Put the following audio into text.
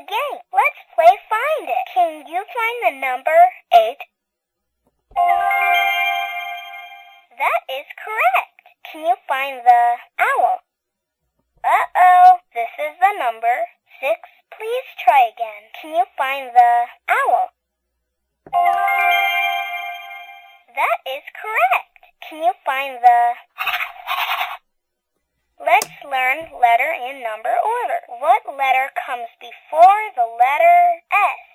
game. Let's play Find It. Can you find the number 8? That is correct. Can you find the owl? Uh-oh, this is the number 6. Please try again. Can you find the owl? That is correct. Can you find the... Let's learn letter and number order. What letter comes before the letter S?